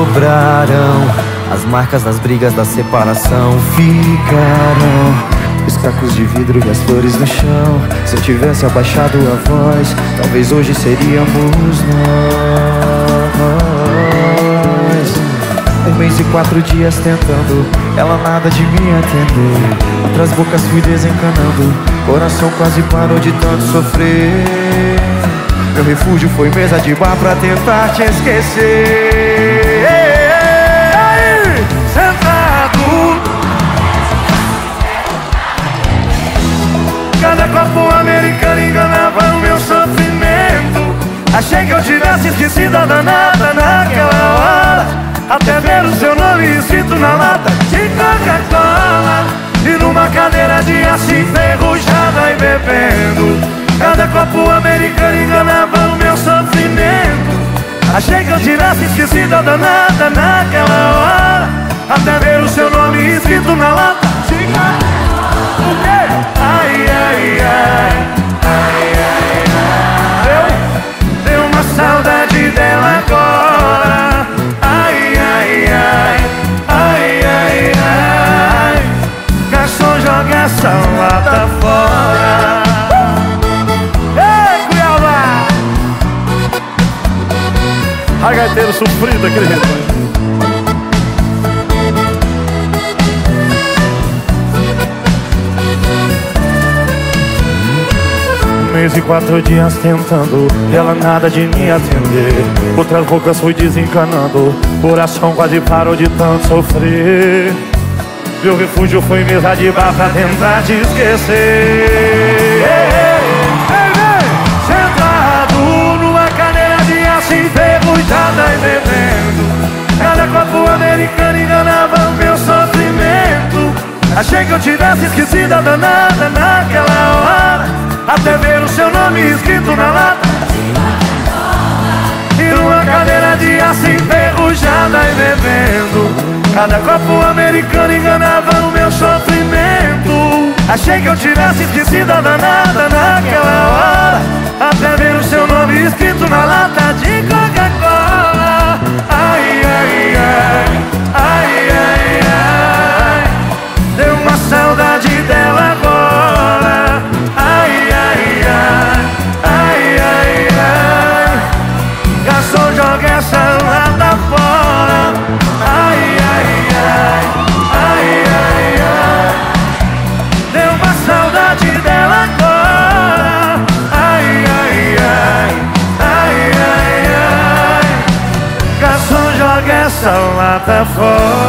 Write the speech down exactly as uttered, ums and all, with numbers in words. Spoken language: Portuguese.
sobrarão, as marcas das brigas da separação ficarão, os cacos de vidro e as flores no chão. Se eu tivesse abaixado a voz, talvez hoje seríamos nós. Um mês e quatro dias tentando, ela nada de me atender. Outras bocas fui desencanando, coração quase parou de tanto sofrer. Meu refúgio foi mesa de bar pra tentar te esquecer. Aí, sentado, cada copo americano enganava o meu sofrimento. Achei que eu tivesse esquecido a danada naquela hora, até ver o seu nome escrito na lata de Coca-Cola. E numa cadeira de aço enferrujada e bebendo, cada copo americano enganava o meu sofrimento. Achei que eu tivesse esquecido a danada naquela hora, até ver o seu nome escrito na lata de Coca-Cola. O quê? Ai, ai, ai, ai, ai, ai. Deu, deu uma saudade dela agora. Ai, ai, ai, ai, ai, ai. Garçom, joga essa lata fora. A gaiteiro sofrido, aquele jeito. Um mês e quatro dias tentando, e ela nada de me atender. Outras bocas fui desencanando, coração quase parou de tanto sofrer. Meu refúgio foi mesa de bar pra tentar te esquecer. Enferrujada e bebendo, cada copo americano enganava o meu sofrimento. Achei que eu tivesse esquecido a danada naquela hora, até ver o seu nome escrito na lata e numa cadeira de aço enferrujada e bebendo, cada copo americano enganava o meu sofrimento. Achei que eu tivesse esquecido a danada naquela hora, até ver o seu nome escrito na lata de Coca-Cola. Ai, ai, ai, ai, ai, ai. Deu uma saudade dela agora. Ai, ai, ai, ai, ai, ai. Garçom, joga essa lata fora. Ai, ai, ai, ai, ai, ai. Deu uma saudade dela agora. Ai, ai, ai, ai, ai, ai. Garçom, joga essa lata fora.